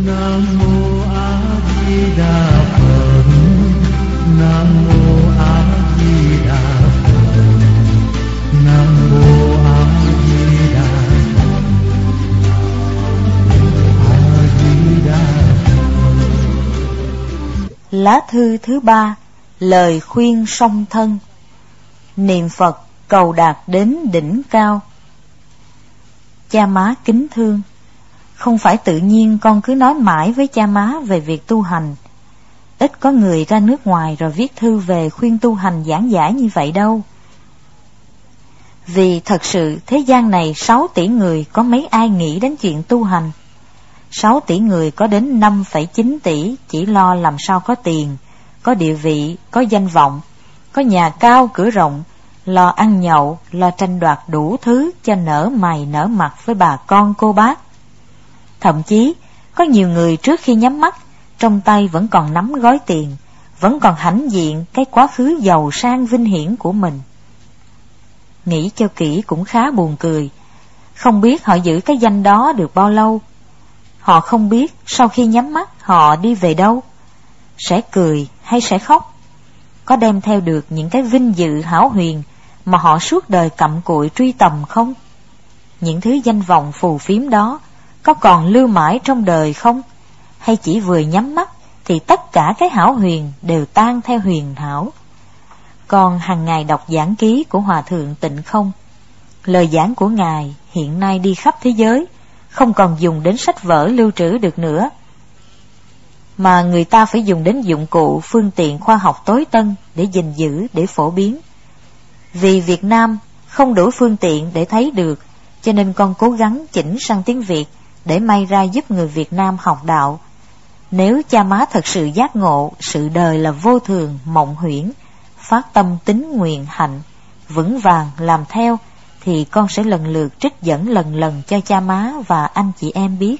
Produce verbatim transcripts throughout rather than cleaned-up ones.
Nam mô A Di Đà Phật. Nam mô A Di Đà Phật. Nam mô A Di Đà Phật. A Di Đà Phật. Lá thư thứ ba, lời khuyên song thân. Niệm Phật cầu đạt đến đỉnh cao. Cha má kính thương, không phải tự nhiên con cứ nói mãi với cha má về việc tu hành. Ít có người ra nước ngoài rồi viết thư về khuyên tu hành giảng giải như vậy đâu. Vì thật sự thế gian này sáu tỷ người, có mấy ai nghĩ đến chuyện tu hành. Sáu tỷ người có đến năm phẩy chín tỷ chỉ lo làm sao có tiền, có địa vị, có danh vọng, có nhà cao cửa rộng, lo ăn nhậu, lo tranh đoạt đủ thứ cho nở mày nở mặt với bà con cô bác. Thậm chí có nhiều người trước khi nhắm mắt, trong tay vẫn còn nắm gói tiền, vẫn còn hãnh diện cái quá khứ giàu sang vinh hiển của mình. Nghĩ cho kỹ cũng khá buồn cười. Không biết họ giữ cái danh đó được bao lâu. Họ không biết sau khi nhắm mắt họ đi về đâu, sẽ cười hay sẽ khóc, có đem theo được những cái vinh dự hão huyền mà họ suốt đời cặm cụi truy tầm không? Những thứ danh vọng phù phiếm đó có còn lưu mãi trong đời không? Hay chỉ vừa nhắm mắt thì tất cả cái hão huyền đều tan theo huyền hảo? Con hàng ngày đọc giảng ký của Hòa Thượng Tịnh Không. Lời giảng của Ngài hiện nay đi khắp thế giới, không còn dùng đến sách vở lưu trữ được nữa, mà người ta phải dùng đến dụng cụ phương tiện khoa học tối tân để gìn giữ, để phổ biến. Vì Việt Nam không đủ phương tiện để thấy được, cho nên con cố gắng chỉnh sang tiếng Việt để may ra giúp người Việt Nam học đạo. Nếu cha má thật sự giác ngộ sự đời là vô thường, mộng huyễn, phát tâm tín nguyện hạnh, vững vàng làm theo, thì con sẽ lần lượt trích dẫn lần lần cho cha má và anh chị em biết.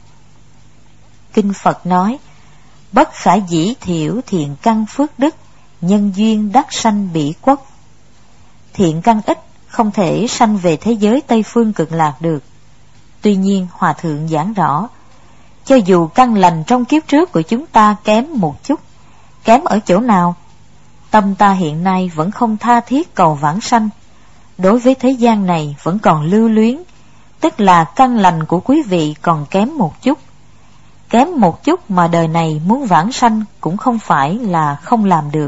Kinh Phật nói: bất khả dĩ thiểu thiện căn phước đức, nhân duyên đắc sanh bỉ quốc. Thiện căn ít không thể sanh về thế giới Tây Phương Cực Lạc được. Tuy nhiên Hòa Thượng giảng rõ, cho dù căn lành trong kiếp trước của chúng ta kém một chút, kém ở chỗ nào? Tâm ta hiện nay vẫn không tha thiết cầu vãng sanh, đối với thế gian này vẫn còn lưu luyến, tức là căn lành của quý vị còn kém một chút. Kém một chút mà đời này muốn vãng sanh cũng không phải là không làm được.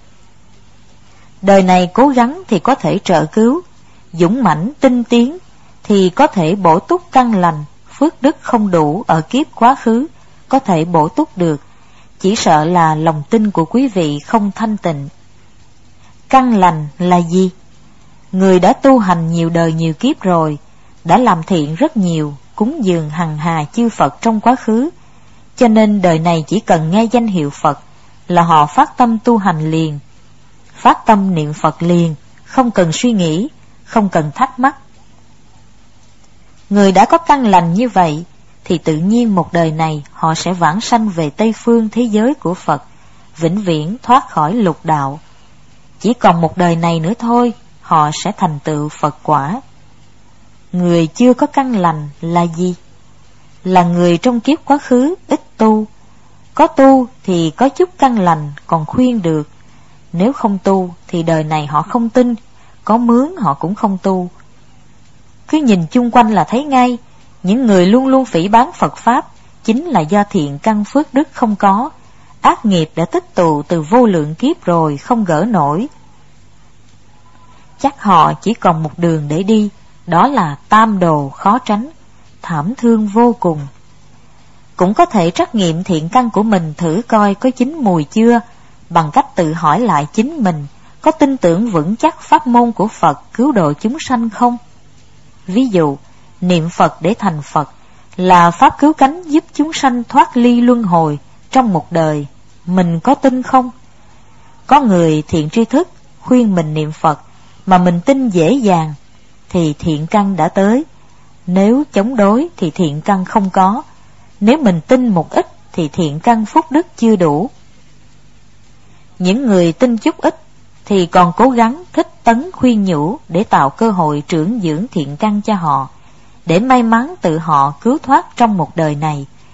Đời này cố gắng thì có thể trợ cứu, dũng mãnh tinh tiến thì có thể bổ túc căn lành. Phước đức không đủ ở kiếp quá khứ có thể bổ túc được, chỉ sợ là lòng tin của quý vị không thanh tịnh. Căn lành là gì? Người đã tu hành nhiều đời nhiều kiếp rồi, đã làm thiện rất nhiều, cúng dường hằng hà chư Phật trong quá khứ, cho nên đời này chỉ cần nghe danh hiệu Phật là họ phát tâm tu hành liền, phát tâm niệm Phật liền, không cần suy nghĩ, không cần thắc mắc. Người đã có căn lành như vậy thì tự nhiên một đời này họ sẽ vãng sanh về Tây Phương thế giới của Phật, vĩnh viễn thoát khỏi lục đạo. Chỉ còn một đời này nữa thôi, họ sẽ thành tựu Phật quả. Người chưa có căn lành là gì? Là người trong kiếp quá khứ ít tu. Có tu thì có chút căn lành còn khuyên được. Nếu không tu thì đời này họ không tin, có mướn họ cũng không tu. Cứ nhìn chung quanh là thấy ngay, những người luôn luôn phỉ báng Phật Pháp chính là do thiện căn phước đức không có, ác nghiệp đã tích tụ từ vô lượng kiếp rồi không gỡ nổi. Chắc họ chỉ còn một đường để đi, đó là tam đồ khó tránh, thảm thương vô cùng. Cũng có thể trắc nghiệm thiện căn của mình thử coi có chín mùi chưa, bằng cách tự hỏi lại chính mình có tin tưởng vững chắc pháp môn của Phật cứu độ chúng sanh không. Ví dụ, niệm Phật để thành Phật là pháp cứu cánh giúp chúng sanh thoát ly luân hồi trong một đời, mình có tin không? Có người thiện tri thức khuyên mình niệm Phật mà mình tin dễ dàng thì thiện căn đã tới. Nếu chống đối thì thiện căn không có. Nếu mình tin một ít thì thiện căn phúc đức chưa đủ. Những người tin chút ít thì còn cố gắng khích tấn khuyên nhủ để tạo cơ hội trưởng dưỡng thiện căn cho họ, để may mắn tự họ cứu thoát trong một đời này.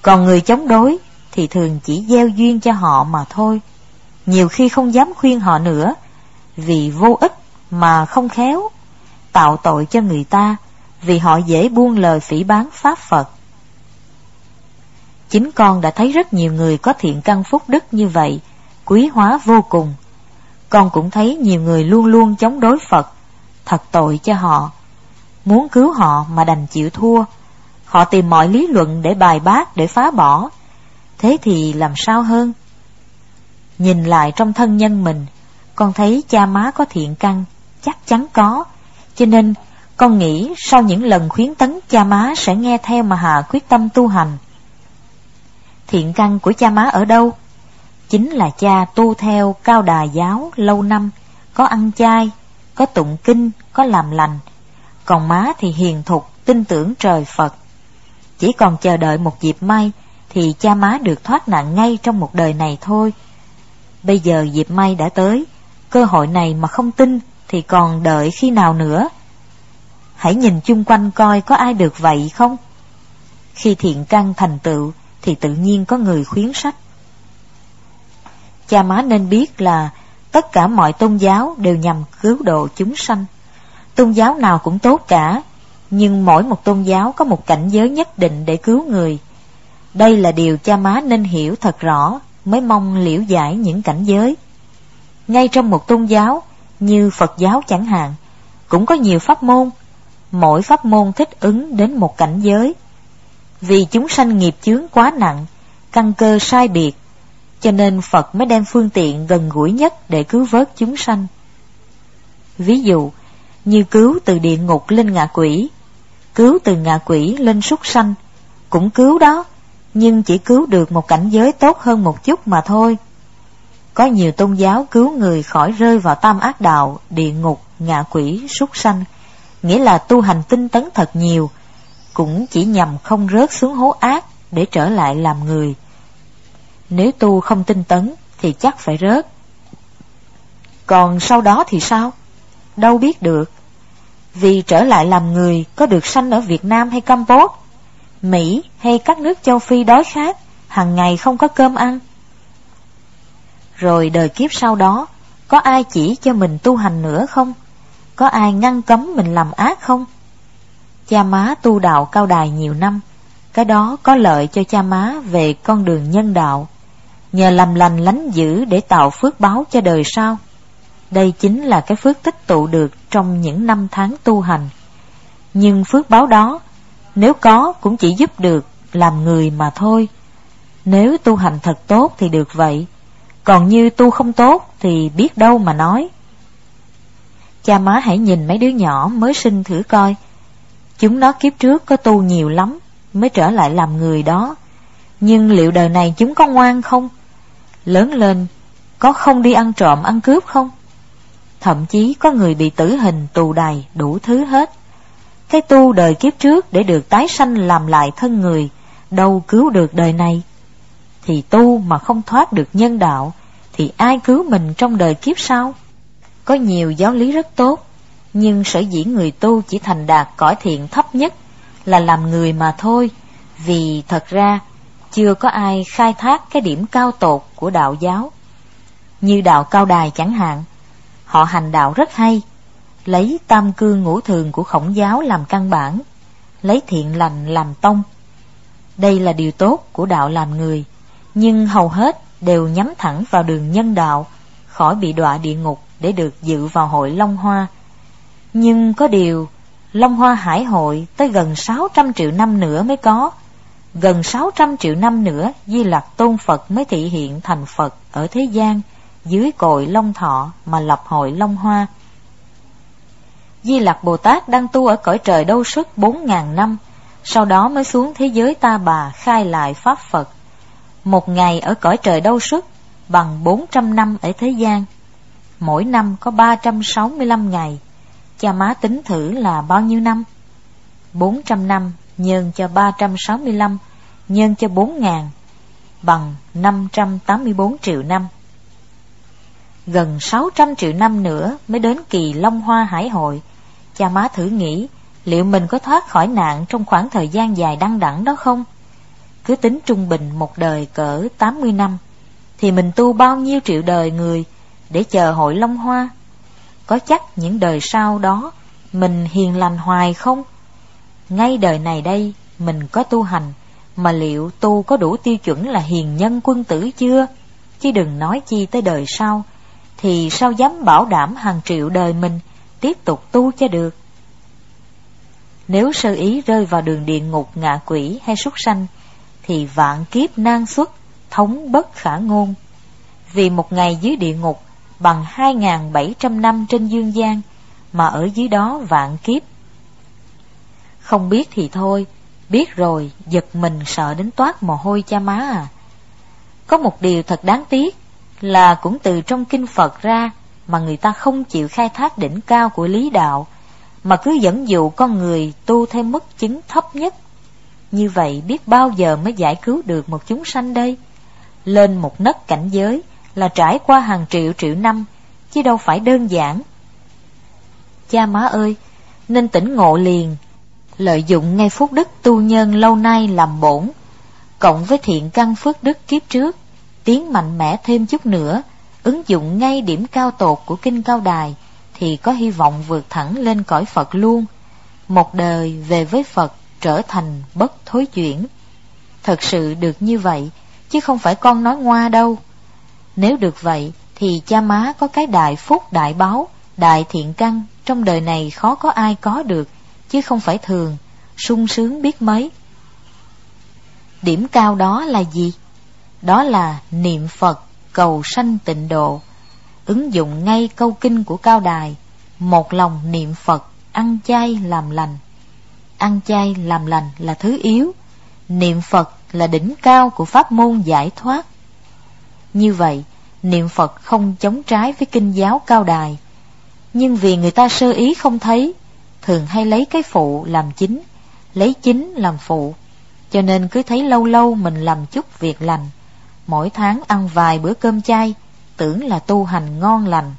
Còn người chống đối thì thường chỉ gieo duyên cho họ mà thôi. Nhiều khi không dám khuyên họ nữa, vì vô ích mà không khéo, tạo tội cho người ta, vì họ dễ buông lời phỉ báng pháp Phật. Chính con đã thấy rất nhiều người có thiện căn phúc đức như vậy, quý hóa vô cùng. Con cũng thấy nhiều người luôn luôn chống đối Phật, thật tội cho họ. Muốn cứu họ mà đành chịu thua. Họ tìm mọi lý luận để bài bác, để phá bỏ. Thế thì làm sao hơn? Nhìn lại trong thân nhân mình, con thấy cha má có thiện căn, chắc chắn có. Cho nên con nghĩ sau những lần khuyến tấn, cha má sẽ nghe theo mà hạ quyết tâm tu hành. Thiện căn của cha má ở đâu? Chính là cha tu theo Cao Đà giáo lâu năm, có ăn chay, có tụng kinh, có làm lành. Còn má thì hiền thục, tin tưởng trời Phật. Chỉ còn chờ đợi một dịp may thì cha má được thoát nạn ngay trong một đời này thôi. Bây giờ dịp may đã tới, cơ hội này mà không tin thì còn đợi khi nào nữa? Hãy nhìn chung quanh coi có ai được vậy không? Khi thiện căn thành tựu thì tự nhiên có người khuyến sách. Cha má nên biết là tất cả mọi tôn giáo đều nhằm cứu độ chúng sanh. Tôn giáo nào cũng tốt cả, nhưng mỗi một tôn giáo có một cảnh giới nhất định để cứu người. Đây là điều cha má nên hiểu thật rõ, mới mong liễu giải những cảnh giới. Ngay trong một tôn giáo như Phật giáo chẳng hạn, cũng có nhiều pháp môn, mỗi pháp môn thích ứng đến một cảnh giới. Vì chúng sanh nghiệp chướng quá nặng, căn cơ sai biệt, cho nên Phật mới đem phương tiện gần gũi nhất để cứu vớt chúng sanh. Ví dụ như cứu từ địa ngục lên ngạ quỷ, cứu từ ngạ quỷ lên súc sanh, cũng cứu đó, nhưng chỉ cứu được một cảnh giới tốt hơn một chút mà thôi. Có nhiều tôn giáo cứu người khỏi rơi vào tam ác đạo, địa ngục, ngạ quỷ, súc sanh, nghĩa là tu hành tinh tấn thật nhiều, cũng chỉ nhằm không rớt xuống hố ác để trở lại làm người. Nếu tu không tinh tấn thì chắc phải rớt. Còn sau đó thì sao? Đâu biết được. Vì trở lại làm người có được sanh ở Việt Nam hay Campuchia, Mỹ hay các nước châu Phi đói khát, hàng ngày không có cơm ăn. Rồi đời kiếp sau đó, có ai chỉ cho mình tu hành nữa không? Có ai ngăn cấm mình làm ác không? Cha má tu đạo Cao Đài nhiều năm, cái đó có lợi cho cha má về con đường nhân đạo, nhờ làm lành lánh dữ để tạo phước báo cho đời sau. Đây chính là cái phước tích tụ được trong những năm tháng tu hành. Nhưng phước báo đó, nếu có cũng chỉ giúp được làm người mà thôi. Nếu tu hành thật tốt thì được vậy, còn như tu không tốt thì biết đâu mà nói. Cha má hãy nhìn mấy đứa nhỏ mới sinh thử coi, chúng nó kiếp trước có tu nhiều lắm mới trở lại làm người đó, nhưng liệu đời này chúng có ngoan không? Lớn lên có không đi ăn trộm ăn cướp không? Thậm chí có người bị tử hình, tù đày, đủ thứ hết. Cái tu đời kiếp trước để được tái sanh làm lại thân người, đâu cứu được đời này. Thì tu mà không thoát được nhân đạo, thì ai cứu mình trong đời kiếp sau? Có nhiều giáo lý rất tốt, nhưng sở dĩ người tu chỉ thành đạt cõi thiện thấp nhất là làm người mà thôi. Vì thật ra chưa có ai khai thác cái điểm cao tột của đạo giáo. Như đạo Cao Đài chẳng hạn, họ hành đạo rất hay, lấy tam cương ngũ thường của Khổng giáo làm căn bản, lấy thiện lành làm tông. Đây là điều tốt của đạo làm người, nhưng hầu hết đều nhắm thẳng vào đường nhân đạo, khỏi bị đọa địa ngục để được dự vào hội Long Hoa. Nhưng có điều, Long Hoa Hải hội tới gần sáu trăm triệu năm nữa mới có. Gần sáu trăm triệu năm nữa, Di Lặc Tôn Phật mới thị hiện thành Phật ở thế gian, dưới cội Long Thọ mà lập hội Long Hoa. Di Lặc Bồ Tát đang tu ở cõi trời Đâu Xuất bốn ngàn năm, sau đó mới xuống thế giới Ta Bà khai lại Pháp Phật. Một ngày ở cõi trời Đâu Xuất bằng bốn trăm năm ở thế gian. Mỗi năm có ba trăm sáu mươi lăm ngày. Cha má tính thử là bao nhiêu năm? Bốn trăm năm nhân cho ba trăm sáu mươi lăm nhân cho bốn ngàn bằng năm trăm tám mươi bốn triệu năm. Gần sáu trăm triệu năm nữa mới đến kỳ Long Hoa Hải hội. Cha má thử nghĩ liệu mình có thoát khỏi nạn trong khoảng thời gian dài đăng đẳng đó không? cứ tính trung bình một đời cỡ tám mươi năm, thì mình tu bao nhiêu triệu đời người để chờ hội Long Hoa? Có chắc những đời sau đó mình hiền lành hoài không? Ngay đời này đây mình có tu hành, mà liệu tu có đủ tiêu chuẩn là hiền nhân quân tử chưa? Chứ đừng nói chi tới đời sau, thì sao dám bảo đảm hàng triệu đời mình tiếp tục tu cho được? Nếu sơ ý rơi vào đường địa ngục, ngạ quỷ hay súc sanh, thì vạn kiếp nan xuất, thống bất khả ngôn. Vì một ngày dưới địa ngục bằng hai nghìn bảy trăm năm trên dương gian, mà ở dưới đó vạn kiếp. Không biết thì thôi, biết rồi giật mình sợ đến toát mồ hôi cha má à. Có một điều thật đáng tiếc là cũng từ trong kinh Phật ra mà người ta không chịu khai thác đỉnh cao của lý đạo, mà cứ dẫn dụ con người tu theo mức chứng thấp nhất. Như vậy biết bao giờ mới giải cứu được một chúng sanh đây? Lên một nấc cảnh giới là trải qua hàng triệu triệu năm, chứ đâu phải đơn giản. Cha má ơi, nên tỉnh ngộ liền, lợi dụng ngay phúc đức tu nhân lâu nay làm bổn, cộng với thiện căn phước đức kiếp trước, tiến mạnh mẽ thêm chút nữa, ứng dụng ngay điểm cao tột của kinh Cao Đài, thì có hy vọng vượt thẳng lên cõi Phật luôn. Một đời về với Phật trở thành bất thối chuyển. Thật sự được như vậy, chứ không phải con nói ngoa đâu. Nếu được vậy, thì cha má có cái đại phúc, đại báo, đại thiện căn, trong đời này khó có ai có được, chứ không phải thường, sung sướng biết mấy. Điểm cao đó là gì? Đó là niệm Phật cầu sanh tịnh độ. Ứng dụng ngay câu kinh của Cao Đài: một lòng niệm Phật, ăn chay làm lành. Ăn chay làm lành là thứ yếu, niệm Phật là đỉnh cao của pháp môn giải thoát. Như vậy, niệm Phật không chống trái với kinh giáo Cao Đài. Nhưng vì người ta sơ ý không thấy, thường hay lấy cái phụ làm chính, lấy chính làm phụ, cho nên cứ thấy lâu lâu mình làm chút việc lành, mỗi tháng ăn vài bữa cơm chay, tưởng là tu hành ngon lành.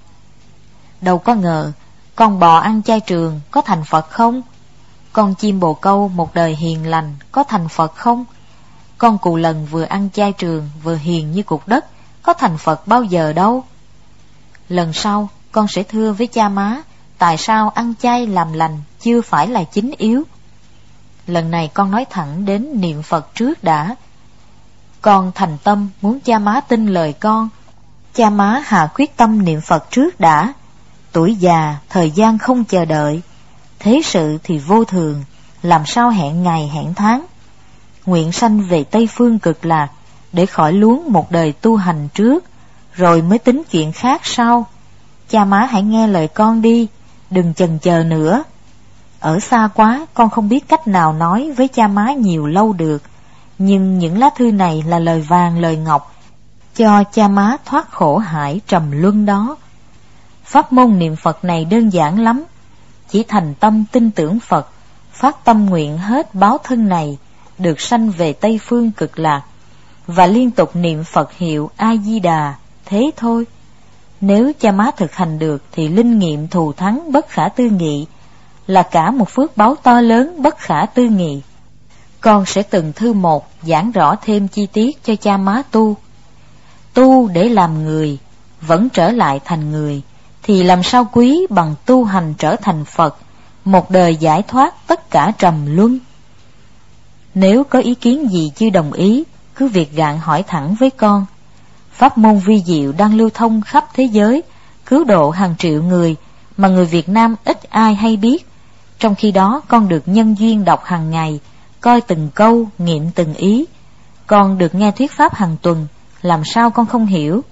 Đâu có ngờ, con bò ăn chay trường có thành Phật không? Con chim bồ câu một đời hiền lành có thành Phật không? Con cù lần vừa ăn chay trường vừa hiền như cục đất, có thành Phật bao giờ đâu. Lần sau con sẽ thưa với cha má tại sao ăn chay làm lành chưa phải là chính yếu. Lần này con nói thẳng đến niệm Phật trước đã. Con thành tâm muốn cha má tin lời con. Cha má hạ quyết tâm niệm Phật trước đã. Tuổi già, thời gian không chờ đợi, thế sự thì vô thường, làm sao hẹn ngày hẹn tháng. Nguyện sanh về Tây Phương Cực Lạc, để khỏi luống một đời tu hành trước, rồi mới tính chuyện khác sau. Cha má hãy nghe lời con đi, đừng chần chờ nữa. Ở xa quá, con không biết cách nào nói với cha má nhiều lâu được, nhưng những lá thư này là lời vàng lời ngọc, cho cha má thoát khổ hải trầm luân đó. Pháp môn niệm Phật này đơn giản lắm, chỉ thành tâm tin tưởng Phật, phát tâm nguyện hết báo thân này, được sanh về Tây Phương Cực Lạc, và liên tục niệm Phật hiệu A Di Đà, thế thôi. Nếu cha má thực hành được thì linh nghiệm thù thắng bất khả tư nghị, là cả một phước báo to lớn bất khả tư nghị. Con sẽ từng thư một giảng rõ thêm chi tiết cho cha má tu. Tu để làm người, vẫn trở lại thành người, thì làm sao quý bằng tu hành trở thành Phật, một đời giải thoát tất cả trầm luân. Nếu có ý kiến gì chưa đồng ý, cứ việc gạn hỏi thẳng với con. Pháp môn vi diệu đang lưu thông khắp thế giới, cứu độ hàng triệu người, mà người Việt Nam ít ai hay biết. Trong khi đó con được nhân duyên đọc hàng ngày, coi từng câu, nghiệm từng ý. Con được nghe thuyết pháp hàng tuần, làm sao con không hiểu?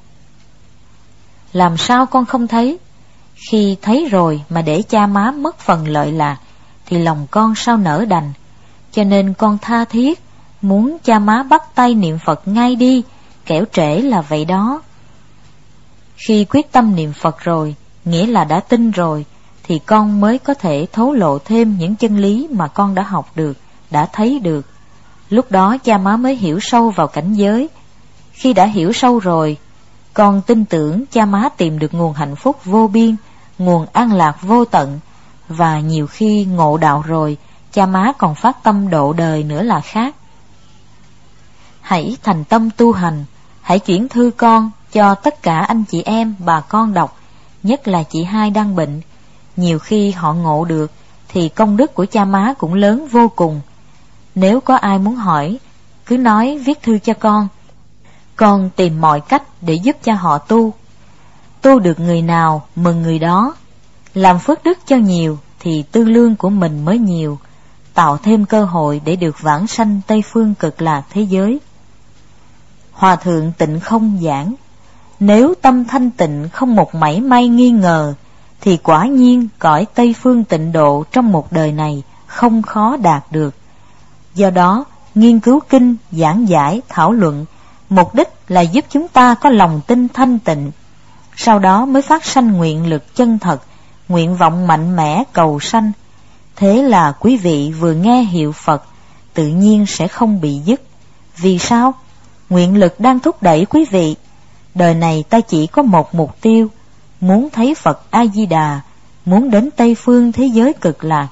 Làm sao con không thấy? Khi thấy rồi mà để cha má mất phần lợi lạc, thì lòng con sao nỡ đành. Cho nên con tha thiết muốn cha má bắt tay niệm Phật ngay đi, kẻo trễ là vậy đó. Khi quyết tâm niệm Phật rồi, nghĩa là đã tin rồi, thì con mới có thể thấu lộ thêm những chân lý mà con đã học được, đã thấy được. Lúc đó cha má mới hiểu sâu vào cảnh giới. Khi đã hiểu sâu rồi, con tin tưởng cha má tìm được nguồn hạnh phúc vô biên, nguồn an lạc vô tận, và nhiều khi ngộ đạo rồi, cha má còn phát tâm độ đời nữa là khác. hãy thành tâm tu hành, hãy chuyển thư con cho tất cả anh chị em bà con đọc, nhất là chị hai đang bệnh. Nhiều khi họ ngộ được thì công đức của cha má cũng lớn vô cùng. Nếu có ai muốn hỏi, cứ nói viết thư cho con. Con tìm mọi cách để giúp cho họ tu. Tu được người nào mừng người đó. Làm phước đức cho nhiều thì tư lương của mình mới nhiều, tạo thêm cơ hội để được vãng sanh Tây phương cực lạc thế giới. Hòa thượng Tịnh Không giảng, nếu tâm thanh tịnh không một mảy may nghi ngờ, thì quả nhiên cõi Tây phương tịnh độ trong một đời này không khó đạt được. Do đó, nghiên cứu kinh, giảng giải, thảo luận, mục đích là giúp chúng ta có lòng tin thanh tịnh, sau đó mới phát sanh nguyện lực chân thật, nguyện vọng mạnh mẽ cầu sanh. Thế là quý vị vừa nghe hiệu Phật, tự nhiên sẽ không bị dứt. Vì sao? Nguyện lực đang thúc đẩy quý vị. Đời này ta chỉ có một mục tiêu, muốn thấy Phật A-di-đà, muốn đến Tây phương thế giới cực lạc.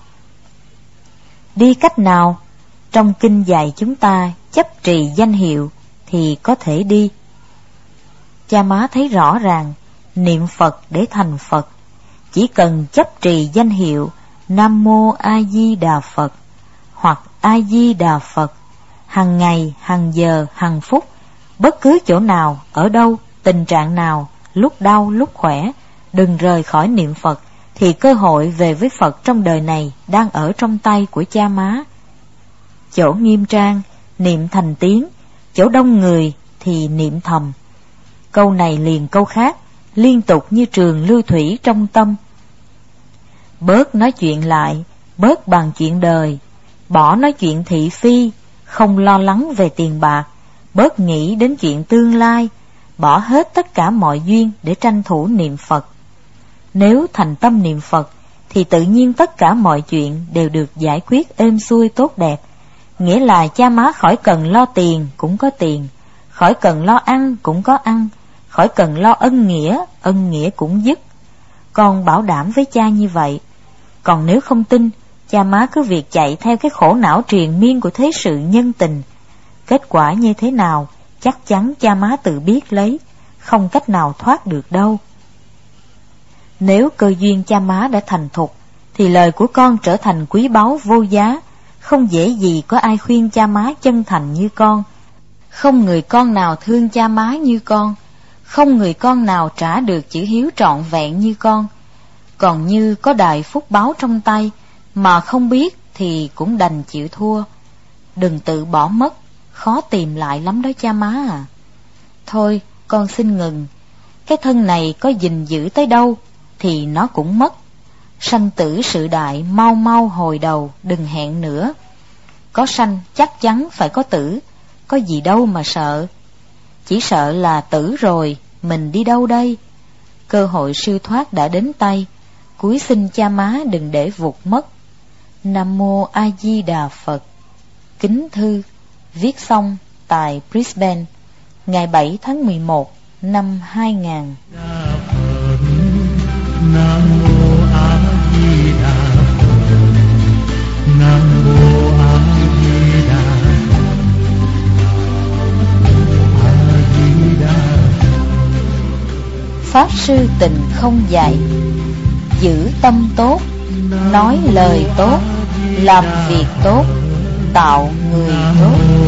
Đi cách nào? Trong kinh dạy chúng ta chấp trì danh hiệu thì có thể đi. Cha má thấy rõ ràng, niệm Phật để thành Phật, chỉ cần chấp trì danh hiệu Nam Mô A Di Đà Phật hoặc A Di Đà Phật, hằng ngày, hằng giờ, hằng phút, bất cứ chỗ nào, ở đâu, tình trạng nào, lúc đau, lúc khỏe, đừng rời khỏi niệm Phật, thì cơ hội về với Phật trong đời này đang ở trong tay của cha má. Chỗ nghiêm trang, niệm thành tiếng, chỗ đông người thì niệm thầm. Câu này liền câu khác, liên tục như trường lưu thủy trong tâm. Bớt nói chuyện lại, bớt bàn chuyện đời, bỏ nói chuyện thị phi, không lo lắng về tiền bạc, bớt nghĩ đến chuyện tương lai, bỏ hết tất cả mọi duyên để tranh thủ niệm Phật. Nếu thành tâm niệm Phật thì tự nhiên tất cả mọi chuyện đều được giải quyết êm xuôi tốt đẹp. Nghĩa là cha má khỏi cần lo tiền cũng có tiền, khỏi cần lo ăn cũng có ăn, khỏi cần lo ân nghĩa, ân nghĩa cũng dứt. Con bảo đảm với cha như vậy. Còn nếu không tin, cha má cứ việc chạy theo cái khổ não triền miên của thế sự nhân tình. Kết quả như thế nào, chắc chắn cha má tự biết lấy, không cách nào thoát được đâu. Nếu cơ duyên cha má đã thành thục, thì lời của con trở thành quý báu vô giá. Không dễ gì có ai khuyên cha má chân thành như con, không người con nào thương cha má như con, không người con nào trả được chữ hiếu trọn vẹn như con. Còn như có đài phúc báo trong tay, mà không biết thì cũng đành chịu thua. Đừng tự bỏ mất, khó tìm lại lắm đó cha má à. Thôi, con xin ngừng. Cái thân này có gìn giữ tới đâu thì nó cũng mất. Sanh tử sự đại, mau mau hồi đầu, đừng hẹn nữa. Có sanh chắc chắn phải có tử, có gì đâu mà sợ. Chỉ sợ là tử rồi, mình đi đâu đây? Cơ hội siêu thoát đã đến tay, cúi xin cha má đừng để vụt mất. Nam Mô A Di Đà Phật. Kính thư, viết xong tại Brisbane, ngày bảy tháng mười một năm hai nghìn. Nam Mô A Di Đà Phật. Nam Mô A Di Đà Phật. A Di Đà Phật. Pháp sư Tịnh Không dạy, giữ tâm tốt, nói lời tốt, làm việc tốt, tạo người tốt.